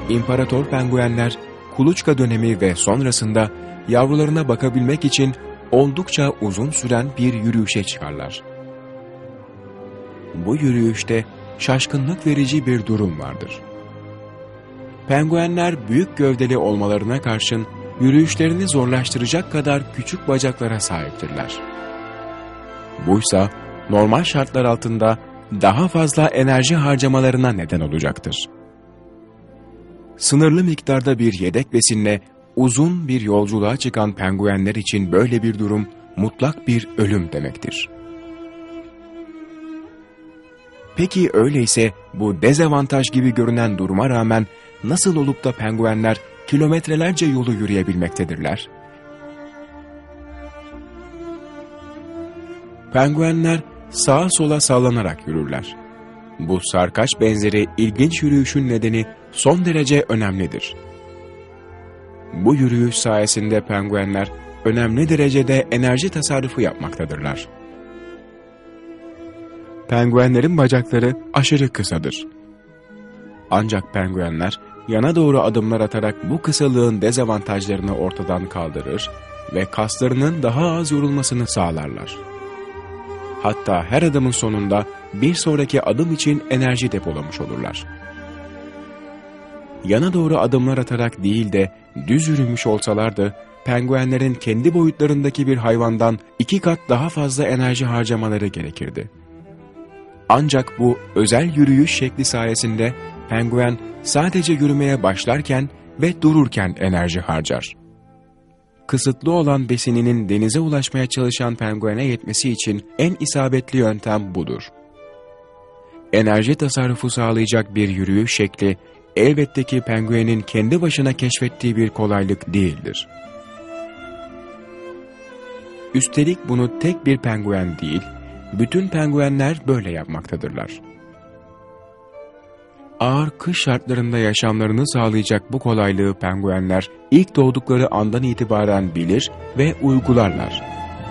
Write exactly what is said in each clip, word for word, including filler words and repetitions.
İmparator penguenler kuluçka dönemi ve sonrasında yavrularına bakabilmek için oldukça uzun süren bir yürüyüşe çıkarlar. Bu yürüyüşte şaşkınlık verici bir durum vardır. Penguenler büyük gövdeli olmalarına karşın yürüyüşlerini zorlaştıracak kadar küçük bacaklara sahiptirler. Buysa normal şartlar altında daha fazla enerji harcamalarına neden olacaktır. Sınırlı miktarda bir yedek besinle uzun bir yolculuğa çıkan penguenler için böyle bir durum mutlak bir ölüm demektir. Peki öyleyse bu dezavantaj gibi görünen duruma rağmen nasıl olup da penguenler kilometrelerce yolu yürüyebilmektedirler? Penguenler sağa sola sallanarak yürürler. Bu sarkaç benzeri ilginç yürüyüşün nedeni son derece önemlidir. Bu yürüyüş sayesinde penguenler önemli derecede enerji tasarrufu yapmaktadırlar. Penguenlerin bacakları aşırı kısadır. Ancak penguenler yana doğru adımlar atarak bu kısalığın dezavantajlarını ortadan kaldırır ve kaslarının daha az yorulmasını sağlarlar. Hatta her adımın sonunda bir sonraki adım için enerji depolamış olurlar. Yana doğru adımlar atarak değil de düz yürümüş olsalardı, penguenlerin kendi boyutlarındaki bir hayvandan iki kat daha fazla enerji harcamaları gerekirdi. Ancak bu özel yürüyüş şekli sayesinde penguen sadece yürümeye başlarken ve dururken enerji harcar. Kısıtlı olan besininin denize ulaşmaya çalışan penguene yetmesi için en isabetli yöntem budur. Enerji tasarrufu sağlayacak bir yürüyüş şekli, elbette ki penguenin kendi başına keşfettiği bir kolaylık değildir. Üstelik bunu tek bir penguen değil, bütün penguenler böyle yapmaktadırlar. Ağır kış şartlarında yaşamlarını sağlayacak bu kolaylığı penguenler ilk doğdukları andan itibaren bilir ve uygularlar.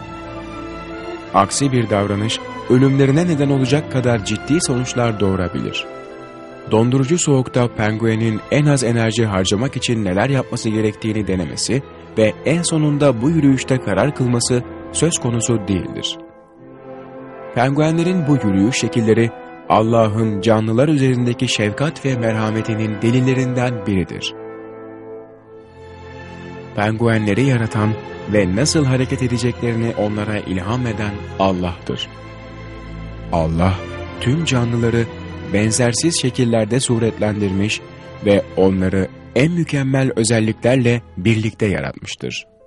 Aksi bir davranış ölümlerine neden olacak kadar ciddi sonuçlar doğurabilir. Dondurucu soğukta penguenin en az enerji harcamak için neler yapması gerektiğini denemesi ve en sonunda bu yürüyüşte karar kılması söz konusu değildir. Penguenlerin bu yürüyüş şekilleri Allah'ın canlılar üzerindeki şefkat ve merhametinin delillerinden biridir. Penguenleri yaratan ve nasıl hareket edeceklerini onlara ilham eden Allah'tır. Allah tüm canlıları benzersiz şekillerde suretlendirmiş ve onları en mükemmel özelliklerle birlikte yaratmıştır.